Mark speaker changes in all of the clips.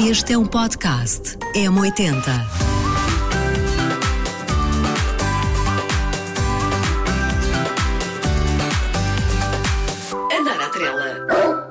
Speaker 1: Este é um podcast M80. Andar à trela.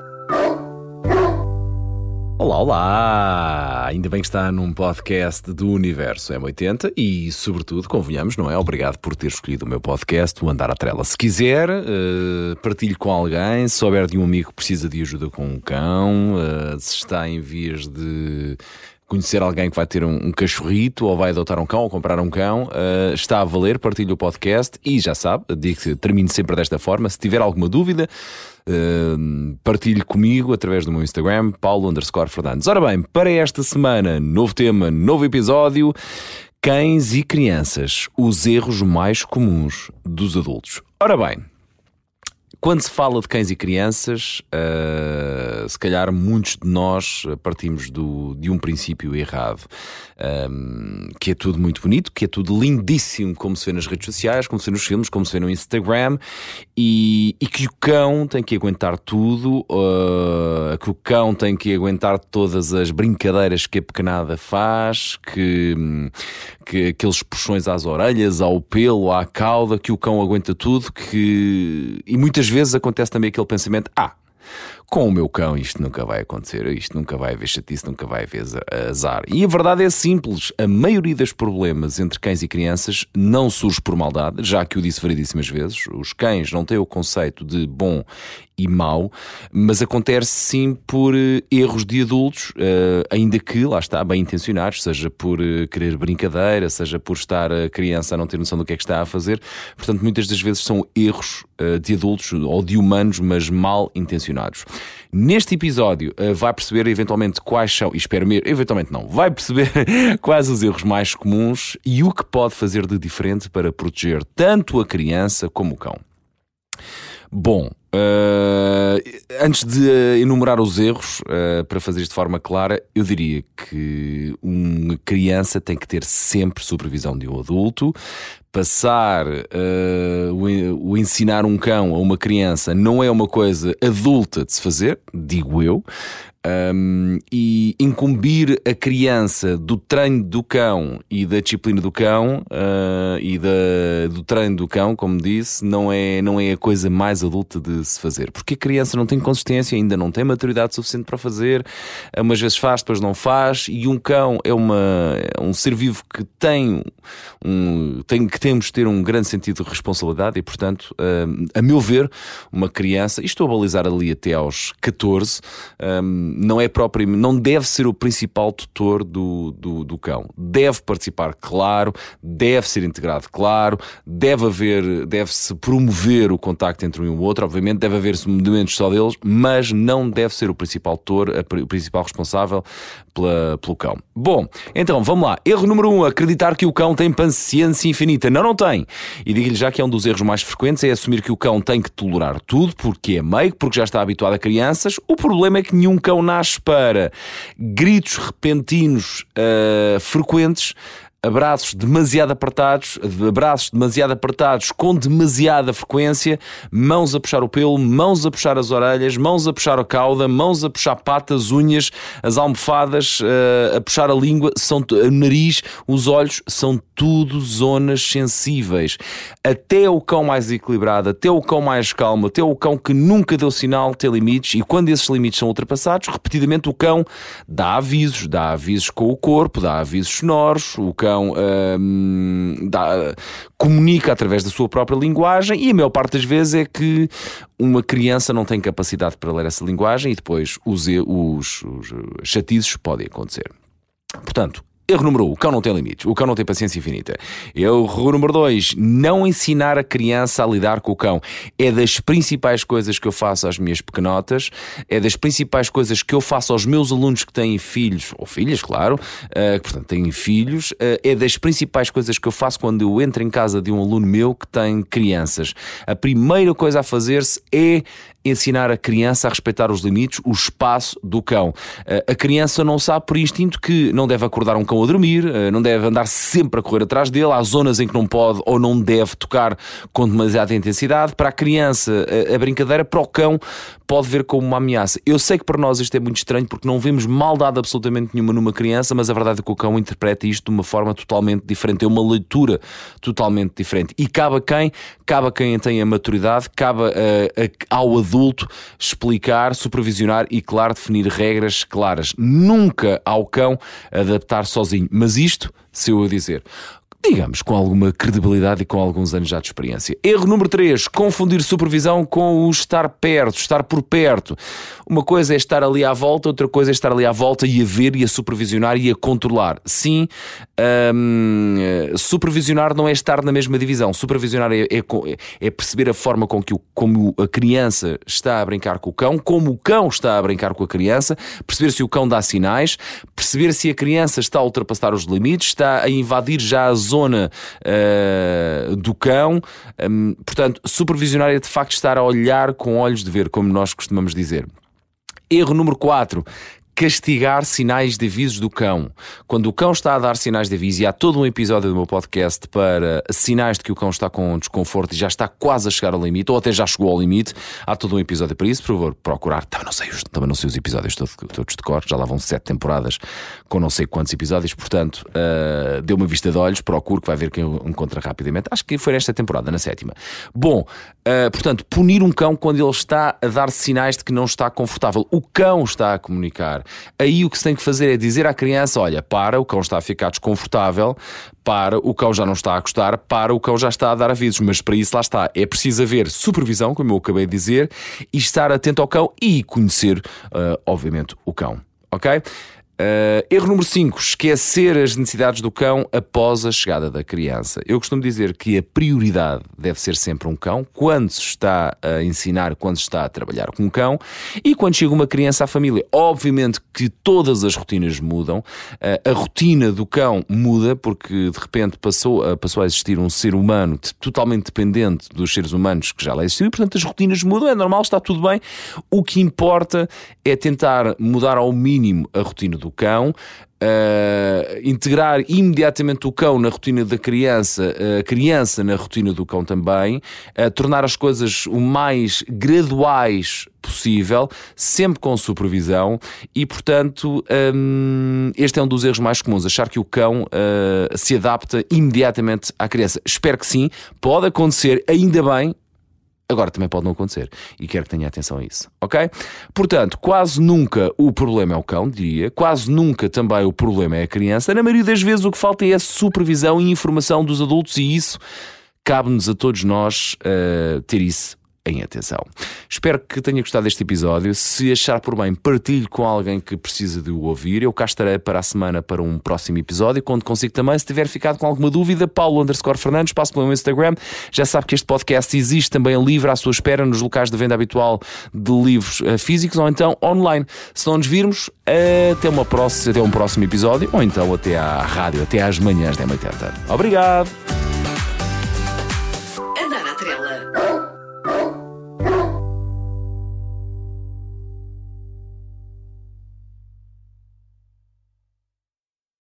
Speaker 2: Olá! Ainda bem que está num podcast do Universo M80 e, sobretudo, convenhamos, não é? Obrigado por ter escolhido o meu podcast, o Andar à Trela. Se quiser, partilhe com alguém, se souber de um amigo que precisa de ajuda com um cão, se está em vias de conhecer alguém que vai ter um cachorrito ou vai adotar um cão ou comprar um cão, está a valer, partilhe o podcast e já sabe, digo que termino sempre desta forma, se tiver alguma dúvida, partilhe comigo através do meu Instagram, Paulo_Fernandes. Ora bem, para esta semana, novo tema, novo episódio: cães e crianças, os erros mais comuns dos adultos. Ora bem, quando se fala de cães e crianças, se calhar muitos de nós partimos de um princípio errado, que é tudo muito bonito, que é tudo lindíssimo, como se vê nas redes sociais, como se vê nos filmes, como se vê no Instagram, e que o cão tem que aguentar tudo, que o cão tem que aguentar todas as brincadeiras que a pequenada faz, que aqueles puxões às orelhas, ao pelo, à cauda, que o cão aguenta tudo, e muitas vezes acontece também aquele pensamento: com o meu cão isto nunca vai acontecer, isto nunca vai haver chatice, nunca vai haver azar. E a verdade é simples: a maioria dos problemas entre cães e crianças não surge por maldade, já que o disse variedíssimas vezes. Os cães não têm o conceito de bom e mau, mas acontece sim por erros de adultos, ainda que, lá está, bem intencionados, seja por querer brincadeira, seja por estar a criança a não ter noção do que é que está a fazer. Portanto, muitas das vezes são erros de adultos ou de humanos, mas mal intencionados. Neste episódio vai perceber eventualmente quais são, e espero mesmo, eventualmente não, vai perceber quais os erros mais comuns e o que pode fazer de diferente para proteger tanto a criança como o cão. Bom, antes de enumerar os erros, para fazer isto de forma clara, eu diria que uma criança tem que ter sempre supervisão de um adulto. Passar o ensinar um cão a uma criança não é uma coisa adulta de se fazer, digo eu. E incumbir a criança do treino do cão e da disciplina do cão do treino do cão, como disse, não é a coisa mais adulta de se fazer, porque a criança não tem consistência, ainda não tem maturidade suficiente para fazer, umas vezes faz, depois não faz, e um cão é um ser vivo que temos de ter um grande sentido de responsabilidade e, portanto, a meu ver, uma criança, e estou a balizar ali até aos 14, não deve ser o principal tutor do cão. Deve participar, claro, deve ser integrado, claro, deve-se promover o contacto entre um e o outro, obviamente deve haver momentos só deles, mas não deve ser o principal tutor, o principal responsável pelo cão. Bom, então vamos lá. Erro número 1, acreditar que o cão tem paciência infinita. Não tem. E digo-lhe já que é um dos erros mais frequentes, é assumir que o cão tem que tolerar tudo, porque é meigo, porque já está habituado a crianças. O problema é que nenhum cão nasce para gritos repentinos frequentes, abraços demasiado apertados com demasiada frequência, mãos a puxar o pelo, mãos a puxar as orelhas, mãos a puxar a cauda, mãos a puxar patas, unhas, as almofadas, a puxar a língua, o nariz, os olhos, são tudo zonas sensíveis. Até o cão mais equilibrado, até o cão mais calmo, até o cão que nunca deu sinal, tem limites, e quando esses limites são ultrapassados, repetidamente o cão dá avisos com o corpo, dá avisos sonoros, o cão comunica através da sua própria linguagem, e a maior parte das vezes é que uma criança não tem capacidade para ler essa linguagem e depois os chatices podem acontecer. Portanto, erro número 1, o cão não tem limites, o cão não tem paciência infinita. Erro número 2, não ensinar a criança a lidar com o cão. É das principais coisas que eu faço às minhas pequenotas, é das principais coisas que eu faço aos meus alunos que têm filhos, ou filhas, claro, que portanto têm filhos, é das principais coisas que eu faço quando eu entro em casa de um aluno meu que tem crianças. A primeira coisa a fazer-se é ensinar a criança a respeitar os limites, o espaço do cão. A criança não sabe por instinto que não deve acordar um cão a dormir, não deve andar sempre a correr atrás dele, há zonas em que não pode ou não deve tocar com demasiada intensidade. Para a criança, a brincadeira, para o cão, pode ver como uma ameaça. Eu sei que para nós isto é muito estranho porque não vemos maldade absolutamente nenhuma numa criança, mas a verdade é que o cão interpreta isto de uma forma totalmente diferente, é uma leitura totalmente diferente. E cabe a quem tem a maturidade, cabe ao adulto explicar, supervisionar e, claro, definir regras claras. Nunca ao cão adaptar sozinho. Mas isto, se eu a dizer, digamos, com alguma credibilidade e com alguns anos já de experiência. Erro número 3, confundir supervisão com o estar perto, estar por perto. Uma coisa é estar ali à volta, outra coisa é estar ali à volta e a ver e a supervisionar e a controlar. Sim, supervisionar não é estar na mesma divisão. Supervisionar é perceber a forma como a criança está a brincar com o cão, como o cão está a brincar com a criança, perceber se o cão dá sinais, perceber se a criança está a ultrapassar os limites, está a invadir já a zona do cão. Portanto, supervisionar é de facto estar a olhar com olhos de ver, como nós costumamos dizer. Erro número 4. Castigar sinais de avisos do cão. Quando o cão está a dar sinais de aviso, e há todo um episódio do meu podcast para sinais de que o cão está com desconforto e já está quase a chegar ao limite, ou até já chegou ao limite, há todo um episódio para isso. Por favor, procurar. Também não sei os episódios todos de cor, já lá vão 7 temporadas com não sei quantos episódios, portanto, dê uma vista de olhos, procure que vai ver quem encontra rapidamente. Acho que foi nesta temporada, na 7ª. Bom, portanto, punir um cão quando ele está a dar sinais de que não está confortável. O cão está a comunicar. Aí o que se tem que fazer é dizer à criança: olha, o cão está a ficar desconfortável, o cão já não está a gostar, o cão já está a dar avisos. Mas para isso, lá está, é preciso haver supervisão, como eu acabei de dizer, e estar atento ao cão e conhecer, obviamente, o cão, ok? Erro número 5, esquecer as necessidades do cão após a chegada da criança. Eu costumo dizer que a prioridade deve ser sempre um cão, quando se está a ensinar, quando se está a trabalhar com um cão, e quando chega uma criança à família. Obviamente que todas as rotinas mudam, a rotina do cão muda, porque de repente passou a existir um ser humano totalmente dependente dos seres humanos que já lá existiam, e portanto as rotinas mudam, é normal, está tudo bem. O que importa é tentar mudar ao mínimo a rotina do cão, integrar imediatamente o cão na rotina da criança, a criança na rotina do cão também, tornar as coisas o mais graduais possível, sempre com supervisão. E portanto, este é um dos erros mais comuns, achar que o cão se adapta imediatamente à criança. Espero que sim, pode acontecer, ainda bem. Agora também pode não acontecer e quero que tenha atenção a isso, ok? Portanto, quase nunca o problema é o cão, diria. Quase nunca também o problema é a criança. Na maioria das vezes o que falta é a supervisão e informação dos adultos, e isso cabe-nos a todos nós ter isso em atenção. Espero que tenha gostado deste episódio. Se achar por bem, partilhe com alguém que precisa de o ouvir. Eu cá estarei para a semana para um próximo episódio, quando consigo também. Se tiver ficado com alguma dúvida, Paulo_Fernandes, passo pelo meu Instagram. Já sabe que este podcast existe também livre à sua espera nos locais de venda habitual de livros físicos, ou então online. Se não nos virmos, até um próximo episódio, ou então até à rádio, até às manhãs da M80. Obrigado!